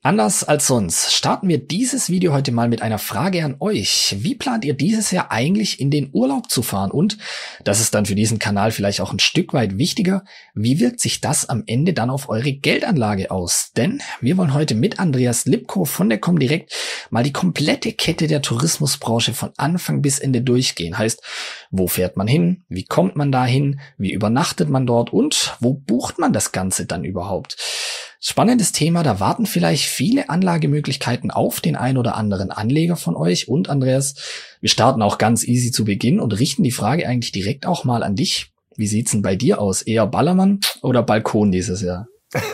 Anders als sonst starten wir dieses Video heute mal mit einer Frage an euch. Wie plant ihr dieses Jahr eigentlich in den Urlaub zu fahren? Und, das ist dann für diesen Kanal vielleicht auch ein Stück weit wichtiger, wie wirkt sich das am Ende dann auf eure Geldanlage aus? Denn wir wollen heute mit Andreas Lipko von der Comdirect mal die komplette Kette der Tourismusbranche von Anfang bis Ende durchgehen. Heißt, wo fährt man hin? Wie kommt man dahin? Wie übernachtet man dort? Und wo bucht man das Ganze dann überhaupt? Spannendes Thema, da warten vielleicht viele Anlagemöglichkeiten auf den ein oder anderen Anleger von euch. Und Andreas, wir starten auch ganz easy zu Beginn und richten die Frage eigentlich direkt auch mal an dich. Wie sieht's denn bei dir aus? Eher Ballermann oder Balkon dieses Jahr?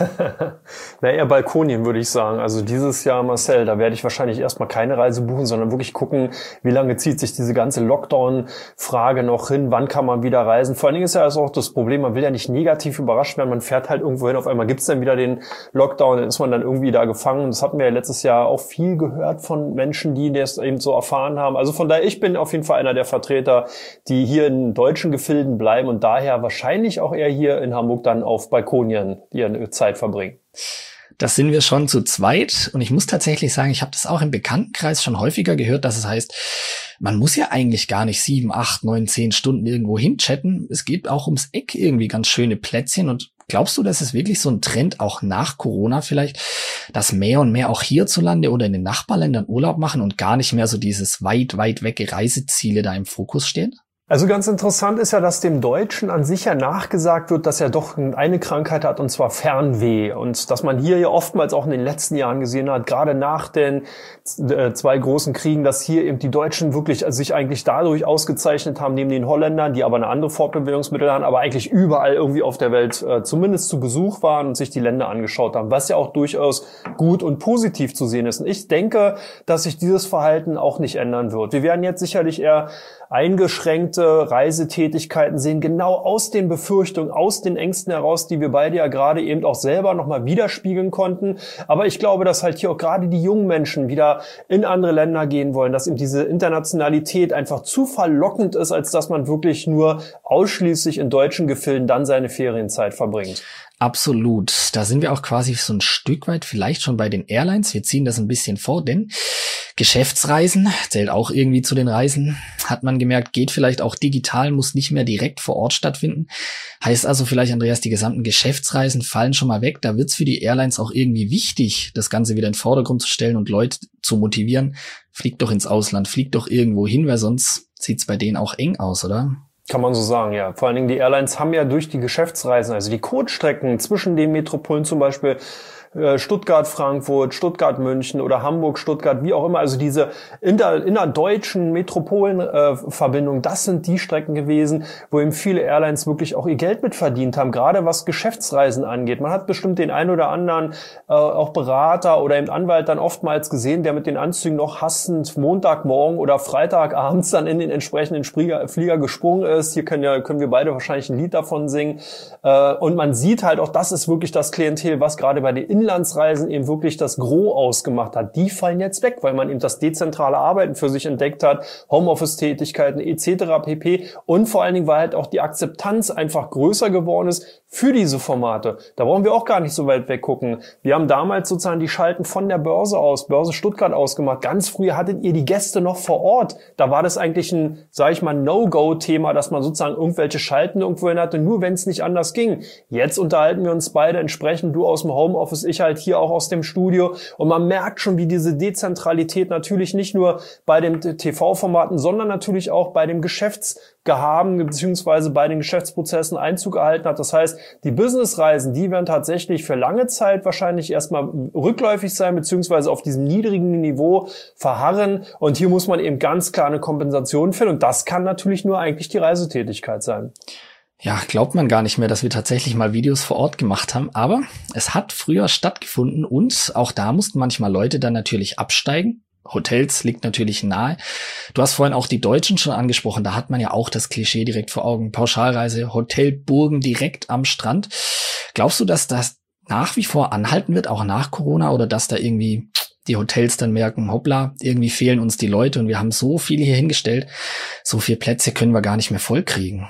Na, eher Balkonien, würde ich sagen. Also dieses Jahr, Marcel, da werde ich wahrscheinlich erstmal keine Reise buchen, sondern wirklich gucken, wie lange zieht sich diese ganze Lockdown-Frage noch hin, wann kann man wieder reisen. Vor allen Dingen ist ja also auch das Problem, man will ja nicht negativ überrascht werden, man fährt halt irgendwo hin, auf einmal gibt's dann wieder den Lockdown, dann ist man dann irgendwie da gefangen. Das hatten wir ja letztes Jahr auch viel gehört von Menschen, die das eben so erfahren haben. Also von daher, ich bin auf jeden Fall einer der Vertreter, die hier in deutschen Gefilden bleiben und daher wahrscheinlich auch eher hier in Hamburg dann auf Balkonien ihren Zeit verbringen. Das sind wir schon zu zweit und ich muss tatsächlich sagen, ich habe das auch im Bekanntenkreis schon häufiger gehört, dass es heißt, man muss ja eigentlich gar nicht 7, 8, 9, 10 Stunden irgendwo hinchatten. Es geht auch ums Eck irgendwie ganz schöne Plätzchen und glaubst du, dass es wirklich so ein Trend auch nach Corona vielleicht, dass mehr und mehr auch hierzulande oder in den Nachbarländern Urlaub machen und gar nicht mehr so dieses weit weg Reiseziele da im Fokus stehen? Also ganz interessant ist ja, dass dem Deutschen an sich ja nachgesagt wird, dass er doch eine Krankheit hat, und zwar Fernweh. Und dass man hier ja oftmals auch in den letzten Jahren gesehen hat, gerade nach den zwei großen Kriegen, dass hier eben die Deutschen wirklich sich eigentlich dadurch ausgezeichnet haben, neben den Holländern, die aber eine andere Fortbewegungsmittel haben, aber eigentlich überall irgendwie auf der Welt zumindest zu Besuch waren und sich die Länder angeschaut haben, was ja auch durchaus gut und positiv zu sehen ist. Und ich denke, dass sich dieses Verhalten auch nicht ändern wird. Wir werden jetzt sicherlich eher eingeschränkte Reisetätigkeiten sehen, genau aus den Befürchtungen, aus den Ängsten heraus, die wir beide ja gerade eben auch selber nochmal widerspiegeln konnten. Aber ich glaube, dass halt hier auch gerade die jungen Menschen wieder in andere Länder gehen wollen, dass eben diese Internationalität einfach zu verlockend ist, als dass man wirklich nur ausschließlich in deutschen Gefilden dann seine Ferienzeit verbringt. Absolut. Da sind wir auch quasi so ein Stück weit vielleicht schon bei den Airlines. Wir ziehen das ein bisschen vor, denn Geschäftsreisen zählt auch irgendwie zu den Reisen. Hat man gemerkt, geht vielleicht auch digital, muss nicht mehr direkt vor Ort stattfinden. Heißt also vielleicht, Andreas, die gesamten Geschäftsreisen fallen schon mal weg. Da wird's für die Airlines auch irgendwie wichtig, das Ganze wieder in den Vordergrund zu stellen und Leute zu motivieren. Fliegt doch ins Ausland, fliegt doch irgendwo hin, weil sonst sieht's bei denen auch eng aus, oder? Kann man so sagen, ja. Vor allen Dingen die Airlines haben ja durch die Geschäftsreisen, also die Codestrecken zwischen den Metropolen zum Beispiel, Stuttgart, Frankfurt, Stuttgart, München oder Hamburg, Stuttgart, wie auch immer, also diese innerdeutschen Metropolenverbindungen, das sind die Strecken gewesen, wo eben viele Airlines wirklich auch ihr Geld mit verdient haben, gerade was Geschäftsreisen angeht. Man hat bestimmt den einen oder anderen auch Berater oder eben Anwalt dann oftmals gesehen, der mit den Anzügen noch hassend Montagmorgen oder Freitagabends dann in den entsprechenden Flieger gesprungen ist. Hier können wir beide wahrscheinlich ein Lied davon singen. Und man sieht halt auch, das ist wirklich das Klientel, was gerade bei den Inlandsreisen eben wirklich das Gros ausgemacht hat. Die fallen jetzt weg, weil man eben das dezentrale Arbeiten für sich entdeckt hat, Homeoffice-Tätigkeiten etc. pp. Und vor allen Dingen, weil halt auch die Akzeptanz einfach größer geworden ist für diese Formate. Da brauchen wir auch gar nicht so weit weggucken. Wir haben damals sozusagen die Schalten von der Börse aus, Börse Stuttgart ausgemacht. Ganz früher hattet ihr die Gäste noch vor Ort. Da war das eigentlich ein, sage ich mal, No-Go-Thema, dass man sozusagen irgendwelche Schalten irgendwo hin hatte, nur wenn es nicht anders ging. Jetzt unterhalten wir uns beide entsprechend, du aus dem Homeoffice, ich halt hier auch aus dem Studio. Und man merkt schon, wie diese Dezentralität natürlich nicht nur bei den TV-Formaten, sondern natürlich auch bei dem Geschäftsgehaben beziehungsweise bei den Geschäftsprozessen Einzug erhalten hat. Das heißt, die Businessreisen, die werden tatsächlich für lange Zeit wahrscheinlich erstmal rückläufig sein, beziehungsweise auf diesem niedrigen Niveau verharren. Und hier muss man eben ganz klar eine Kompensation finden. Und das kann natürlich nur eigentlich die Reisetätigkeit sein. Ja, glaubt man gar nicht mehr, dass wir tatsächlich mal Videos vor Ort gemacht haben, aber es hat früher stattgefunden und auch da mussten manchmal Leute dann natürlich absteigen. Hotels liegt natürlich nahe. Du hast vorhin auch die Deutschen schon angesprochen, da hat man ja auch das Klischee direkt vor Augen. Pauschalreise, Hotelburgen direkt am Strand. Glaubst du, dass das nach wie vor anhalten wird, auch nach Corona, oder dass da irgendwie die Hotels dann merken, hoppla, irgendwie fehlen uns die Leute und wir haben so viele hier hingestellt, so viele Plätze können wir gar nicht mehr vollkriegen?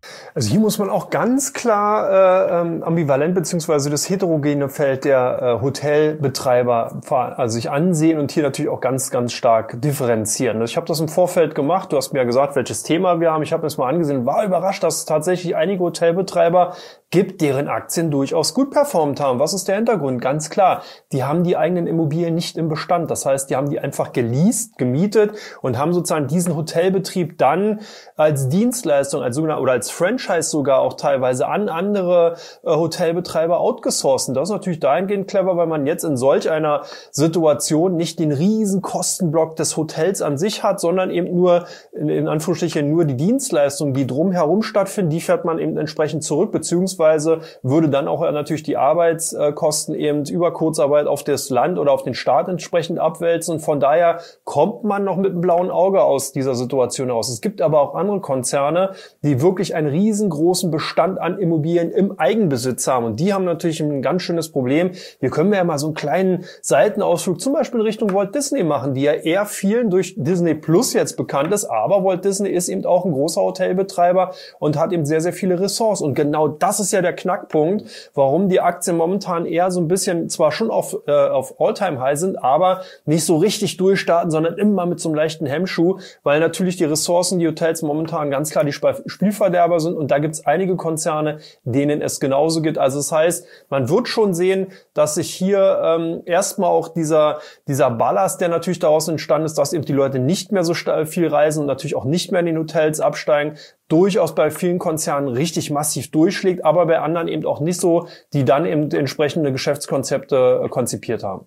Also hier muss man auch ganz klar ambivalent beziehungsweise das heterogene Feld der Hotelbetreiber sich ansehen und hier natürlich auch ganz, ganz stark differenzieren. Ich habe das im Vorfeld gemacht. Du hast mir ja gesagt, welches Thema wir haben. Ich habe es mal angesehen, war überrascht, dass es tatsächlich einige Hotelbetreiber gibt, deren Aktien durchaus gut performt haben. Was ist der Hintergrund? Ganz klar, die haben die eigenen Immobilien nicht im Bestand. Das heißt, die haben die einfach geleast, gemietet und haben sozusagen diesen Hotelbetrieb dann als Dienstleistung, als sogenannte oder als Franchise sogar auch teilweise an andere Hotelbetreiber outgesourcen. Das ist natürlich dahingehend clever, weil man jetzt in solch einer Situation nicht den riesen Kostenblock des Hotels an sich hat, sondern eben nur, in Anführungsstrichen, nur die Dienstleistungen, die drumherum stattfinden, die fährt man eben entsprechend zurück, beziehungsweise würde dann auch natürlich die Arbeitskosten eben über Kurzarbeit auf das Land oder auf den Staat entsprechend abwälzen. Und von daher kommt man noch mit einem blauen Auge aus dieser Situation aus. Es gibt aber auch andere Konzerne, die wirklich einen riesengroßen Bestand an Immobilien im Eigenbesitz haben. Und die haben natürlich ein ganz schönes Problem. Hier können wir ja mal so einen kleinen Seitenausflug zum Beispiel in Richtung Walt Disney machen, die ja eher vielen durch Disney Plus jetzt bekannt ist. Aber Walt Disney ist eben auch ein großer Hotelbetreiber und hat eben sehr, sehr viele Ressorts. Und genau das ist ja der Knackpunkt, warum die Aktien momentan eher so ein bisschen zwar schon auf All-Time-High sind, aber nicht so richtig durchstarten, sondern immer mit so einem leichten Hemmschuh, weil natürlich die Ressourcen, die Hotels momentan ganz klar die Spielverderber sind und da gibt es einige Konzerne, denen es genauso geht. Also das heißt, man wird schon sehen, dass sich hier erstmal auch dieser Ballast, der natürlich daraus entstanden ist, dass eben die Leute nicht mehr so viel reisen und natürlich auch nicht mehr in den Hotels absteigen, durchaus bei vielen Konzernen richtig massiv durchschlägt, aber bei anderen eben auch nicht so, die dann eben entsprechende Geschäftskonzepte konzipiert haben.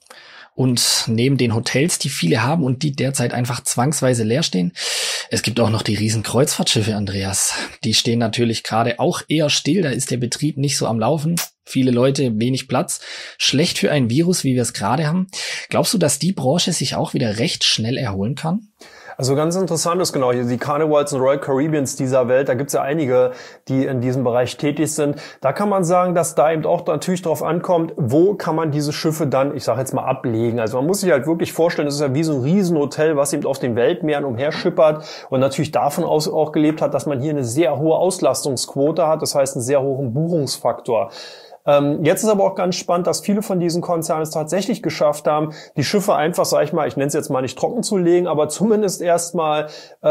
Und neben den Hotels, die viele haben und die derzeit einfach zwangsweise leer stehen, es gibt auch noch die riesen Kreuzfahrtschiffe, Andreas. Die stehen natürlich gerade auch eher still, da ist der Betrieb nicht so am Laufen. Viele Leute, wenig Platz. Schlecht für ein Virus, wie wir es gerade haben. Glaubst du, dass die Branche sich auch wieder recht schnell erholen kann? Also ganz interessant ist genau hier die Carnivals und Royal Caribbeans dieser Welt. Da gibt's ja einige, die in diesem Bereich tätig sind. Da kann man sagen, dass da eben auch natürlich drauf ankommt, wo kann man diese Schiffe dann, ich sage jetzt mal, ablegen. Also man muss sich halt wirklich vorstellen, das ist ja wie so ein Riesenhotel, was eben auf den Weltmeeren umherschippert und natürlich davon aus auch gelebt hat, dass man hier eine sehr hohe Auslastungsquote hat. Das heißt, einen sehr hohen Buchungsfaktor. Jetzt ist aber auch ganz spannend, dass viele von diesen Konzernen es tatsächlich geschafft haben, die Schiffe einfach, sag ich mal, ich nenne es jetzt mal nicht trocken zu legen, aber zumindest erstmal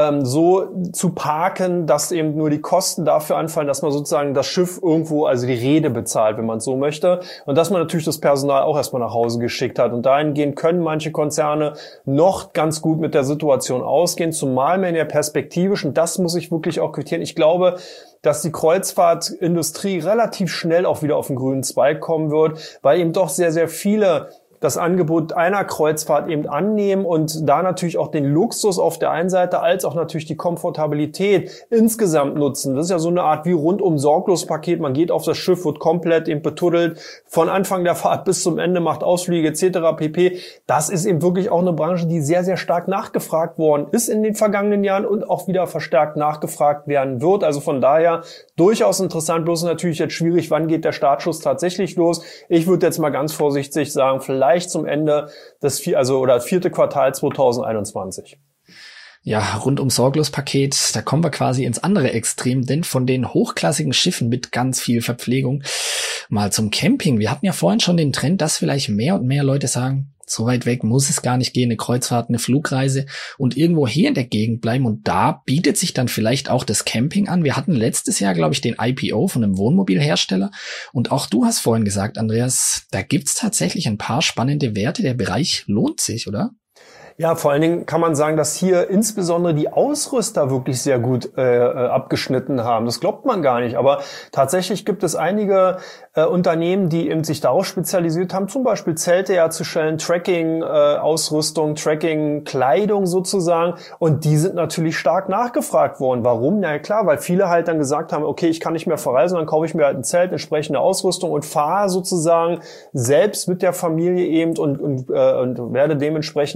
so zu parken, dass eben nur die Kosten dafür anfallen, dass man sozusagen das Schiff irgendwo, also die Reede bezahlt, wenn man es so möchte, und dass man natürlich das Personal auch erstmal nach Hause geschickt hat. Und dahingehend können manche Konzerne noch ganz gut mit der Situation ausgehen, zumal man ja perspektivisch, und das muss ich wirklich auch quittieren, ich glaube, dass die Kreuzfahrtindustrie relativ schnell auch wieder auf den grünen Zweig kommen wird, weil eben doch sehr, sehr viele das Angebot einer Kreuzfahrt eben annehmen und da natürlich auch den Luxus auf der einen Seite als auch natürlich die Komfortabilität insgesamt nutzen. Das ist ja so eine Art wie rundum sorglos Paket. Man geht auf das Schiff, wird komplett eben betuddelt, von Anfang der Fahrt bis zum Ende, macht Ausflüge etc. pp. Das ist eben wirklich auch eine Branche, die sehr, sehr stark nachgefragt worden ist in den vergangenen Jahren und auch wieder verstärkt nachgefragt werden wird. Also von daher durchaus interessant, bloß natürlich jetzt schwierig, wann geht der Startschuss tatsächlich los. Ich würde jetzt mal ganz vorsichtig sagen, vielleicht zum Ende des vierte Quartal 2021. Ja, rundum sorglos Paket, da kommen wir quasi ins andere Extrem, denn von den hochklassigen Schiffen mit ganz viel Verpflegung mal zum Camping. Wir hatten ja vorhin schon den Trend, dass vielleicht mehr und mehr Leute sagen, so weit weg muss es gar nicht gehen, eine Kreuzfahrt, eine Flugreise und irgendwo hier in der Gegend bleiben. Und da bietet sich dann vielleicht auch das Camping an. Wir hatten letztes Jahr, glaube ich, den IPO von einem Wohnmobilhersteller. Und auch du hast vorhin gesagt, Andreas, da gibt's tatsächlich ein paar spannende Werte. Der Bereich lohnt sich, oder? Ja, vor allen Dingen kann man sagen, dass hier insbesondere die Ausrüster wirklich sehr gut abgeschnitten haben. Das glaubt man gar nicht. Aber tatsächlich gibt es einige Unternehmen, die eben sich darauf spezialisiert haben, zum Beispiel Zelte herzustellen, Tracking-Ausrüstung, Tracking-Kleidung sozusagen. Und die sind natürlich stark nachgefragt worden. Warum? Na ja, klar, weil viele halt dann gesagt haben, okay, ich kann nicht mehr verreisen, dann kaufe ich mir halt ein Zelt, entsprechende Ausrüstung und fahre sozusagen selbst mit der Familie eben und werde dementsprechend dort dann eben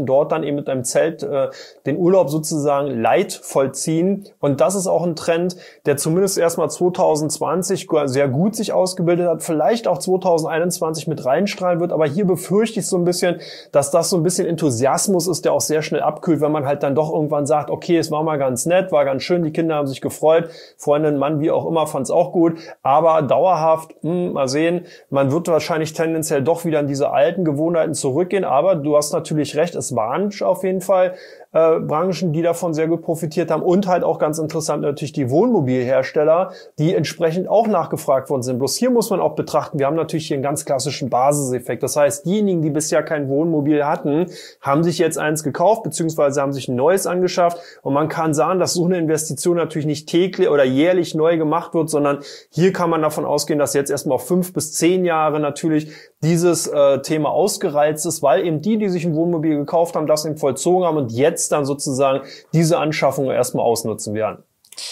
eben mit einem Zelt den Urlaub sozusagen light vollziehen. Und das ist auch ein Trend, der zumindest erstmal 2020 sehr gut sich ausgebildet hat, vielleicht auch 2021 mit reinstrahlen wird. Aber hier befürchte ich so ein bisschen, dass das so ein bisschen Enthusiasmus ist, der auch sehr schnell abkühlt, wenn man halt dann doch irgendwann sagt, okay, es war mal ganz nett, war ganz schön, die Kinder haben sich gefreut, Freundin, Mann, wie auch immer, fand es auch gut. Aber dauerhaft, mal sehen, man wird wahrscheinlich tendenziell doch wieder in diese alten Gewohnheiten zurückgehen. Aber du hast natürlich recht, es waren auf jeden Fall Branchen, die davon sehr gut profitiert haben und halt auch ganz interessant natürlich die Wohnmobilhersteller, die entsprechend auch nachgefragt worden sind. Bloß hier muss man auch betrachten, wir haben natürlich hier einen ganz klassischen Basiseffekt. Das heißt, diejenigen, die bisher kein Wohnmobil hatten, haben sich jetzt eins gekauft, beziehungsweise haben sich ein neues angeschafft. Und man kann sagen, dass so eine Investition natürlich nicht täglich oder jährlich neu gemacht wird, sondern hier kann man davon ausgehen, dass jetzt erstmal auf 5 bis 10 Jahre natürlich dieses Thema ausgereizt ist, weil eben die sich ein Wohnmobil gekauft haben, das eben vollzogen haben und jetzt dann sozusagen diese Anschaffung erstmal ausnutzen werden.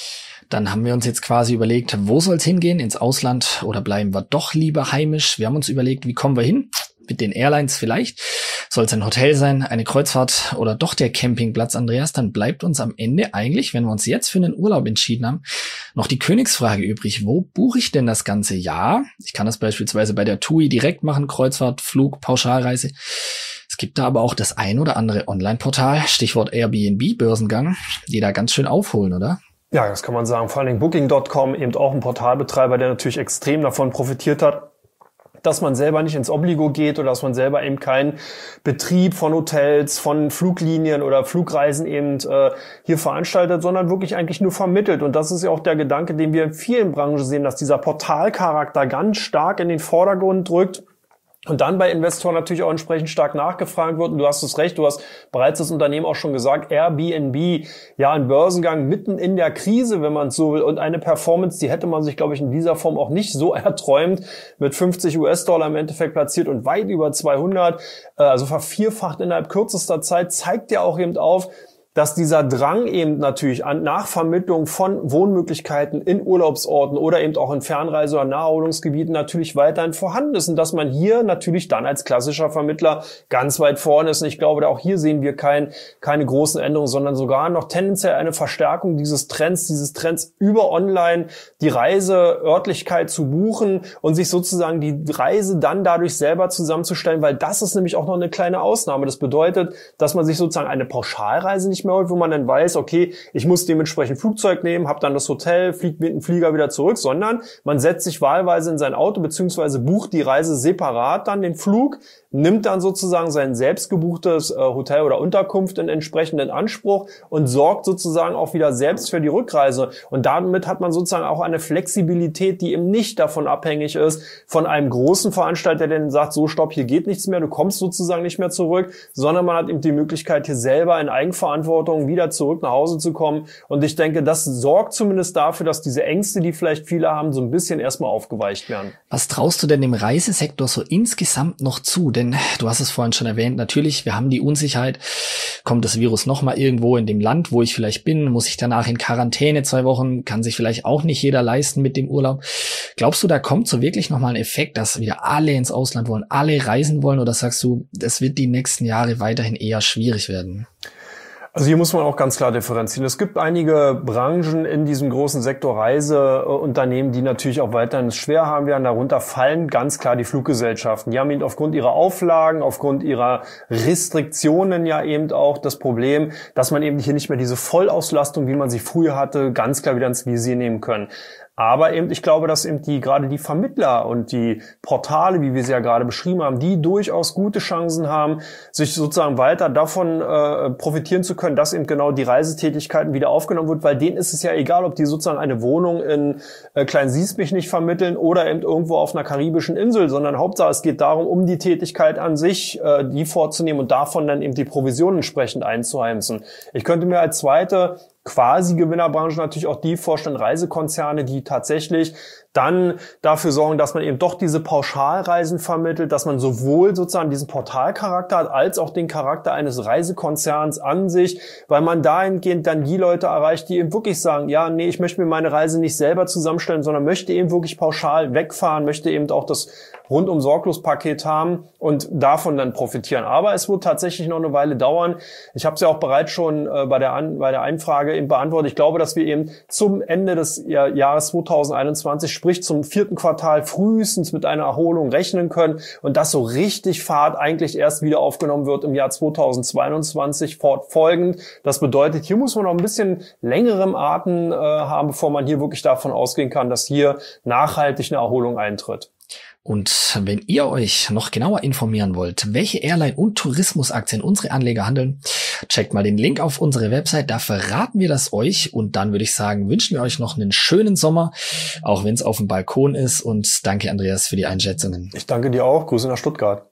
Dann haben wir uns jetzt quasi überlegt, wo soll es hingehen? Ins Ausland oder bleiben wir doch lieber heimisch? Wir haben uns überlegt, wie kommen wir hin? Mit den Airlines vielleicht. Soll es ein Hotel sein, eine Kreuzfahrt oder doch der Campingplatz, Andreas? Dann bleibt uns am Ende eigentlich, wenn wir uns jetzt für einen Urlaub entschieden haben, noch die Königsfrage übrig. Wo buche ich denn das ganze Jahr? Ich kann das beispielsweise bei der TUI direkt machen, Kreuzfahrt, Flug, Pauschalreise. Es gibt da aber auch das ein oder andere Online-Portal, Stichwort Airbnb, Börsengang, die da ganz schön aufholen, oder? Ja, das kann man sagen. Vor allen Dingen Booking.com, eben auch ein Portalbetreiber, der natürlich extrem davon profitiert hat, dass man selber nicht ins Obligo geht oder dass man selber eben keinen Betrieb von Hotels, von Fluglinien oder Flugreisen eben hier veranstaltet, sondern wirklich eigentlich nur vermittelt. Und das ist ja auch der Gedanke, den wir in vielen Branchen sehen, dass dieser Portalcharakter ganz stark in den Vordergrund drückt. Und dann bei Investoren natürlich auch entsprechend stark nachgefragt wird. Und du hast es recht, du hast bereits das Unternehmen auch schon gesagt, Airbnb, ja, ein Börsengang mitten in der Krise, wenn man es so will. Und eine Performance, die hätte man sich, glaube ich, in dieser Form auch nicht so erträumt, mit 50 US-Dollar im Endeffekt platziert und weit über 200, also vervierfacht innerhalb kürzester Zeit, zeigt ja auch eben auf, dass dieser Drang eben natürlich an Nachvermittlung von Wohnmöglichkeiten in Urlaubsorten oder eben auch in Fernreise- oder Naherholungsgebieten natürlich weiterhin vorhanden ist und dass man hier natürlich dann als klassischer Vermittler ganz weit vorne ist. Und ich glaube, auch hier sehen wir keine großen Änderungen, sondern sogar noch tendenziell eine Verstärkung dieses Trends über online die Reiseörtlichkeit zu buchen und sich sozusagen die Reise dann dadurch selber zusammenzustellen, weil das ist nämlich auch noch eine kleine Ausnahme. Das bedeutet, dass man sich sozusagen eine Pauschalreise nicht mehr holt, wo man dann weiß, okay, ich muss dementsprechend Flugzeug nehmen, habe dann das Hotel, fliegt mit dem Flieger wieder zurück, sondern man setzt sich wahlweise in sein Auto beziehungsweise bucht die Reise separat dann den Flug, nimmt dann sozusagen sein selbst gebuchtes Hotel oder Unterkunft in entsprechenden Anspruch und sorgt sozusagen auch wieder selbst für die Rückreise. Und damit hat man sozusagen auch eine Flexibilität, die eben nicht davon abhängig ist von einem großen Veranstalter, der dann sagt, so stopp, hier geht nichts mehr, du kommst sozusagen nicht mehr zurück, sondern man hat eben die Möglichkeit, hier selber in Eigenverantwortung wieder zurück nach Hause zu kommen. Und ich denke, das sorgt zumindest dafür, dass diese Ängste, die vielleicht viele haben, so ein bisschen erstmal aufgeweicht werden. Was traust du denn dem Reisesektor so insgesamt noch zu? Denn du hast es vorhin schon erwähnt, natürlich, wir haben die Unsicherheit. Kommt das Virus nochmal irgendwo in dem Land, wo ich vielleicht bin? Muss ich danach in Quarantäne 2 Wochen? Kann sich vielleicht auch nicht jeder leisten mit dem Urlaub. Glaubst du, da kommt so wirklich nochmal ein Effekt, dass wieder alle ins Ausland wollen, alle reisen wollen? Oder sagst du, das wird die nächsten Jahre weiterhin eher schwierig werden? Also hier muss man auch ganz klar differenzieren. Es gibt einige Branchen in diesem großen Sektor Reiseunternehmen, die natürlich auch weiterhin es schwer haben werden. Darunter fallen ganz klar die Fluggesellschaften. Die haben eben aufgrund ihrer Auflagen, aufgrund ihrer Restriktionen ja eben auch das Problem, dass man eben hier nicht mehr diese Vollauslastung, wie man sie früher hatte, ganz klar wieder ins Visier nehmen können. Aber eben, ich glaube, dass eben gerade die Vermittler und die Portale, wie wir sie ja gerade beschrieben haben, die durchaus gute Chancen haben, sich sozusagen weiter davon profitieren zu können, dass eben genau die Reisetätigkeiten wieder aufgenommen wird, weil denen ist es ja egal, ob die sozusagen eine Wohnung in Klein-Siesmich nicht vermitteln oder eben irgendwo auf einer karibischen Insel, sondern Hauptsache es geht darum, um die Tätigkeit an sich, die vorzunehmen und davon dann eben die Provision entsprechend einzuheimsen. Ich könnte mir als zweite quasi Gewinnerbranche natürlich auch die vorstellen, Reisekonzerne, die tatsächlich dann dafür sorgen, dass man eben doch diese Pauschalreisen vermittelt, dass man sowohl sozusagen diesen Portalcharakter hat, als auch den Charakter eines Reisekonzerns an sich, weil man dahingehend dann die Leute erreicht, die eben wirklich sagen, ja, nee, ich möchte mir meine Reise nicht selber zusammenstellen, sondern möchte eben wirklich pauschal wegfahren, möchte eben auch das Rundum-Sorglos-Paket haben und davon dann profitieren. Aber es wird tatsächlich noch eine Weile dauern. Ich habe es ja auch bereits schon bei der Einfrage eben beantwortet. Ich glaube, dass wir eben zum Ende des Jahres 2021, sprich zum 4. Quartal frühestens mit einer Erholung rechnen können und dass so richtig Fahrt eigentlich erst wieder aufgenommen wird im Jahr 2022 fortfolgend. Das bedeutet, hier muss man noch ein bisschen längerem Atem haben, bevor man hier wirklich davon ausgehen kann, dass hier nachhaltig eine Erholung eintritt. Und wenn ihr euch noch genauer informieren wollt, welche Airline- und Tourismusaktien unsere Anleger handeln, checkt mal den Link auf unsere Website, da verraten wir das euch. Und dann würde ich sagen, wünschen wir euch noch einen schönen Sommer, auch wenn es auf dem Balkon ist. Und danke, Andreas, für die Einschätzungen. Ich danke dir auch. Grüße nach Stuttgart.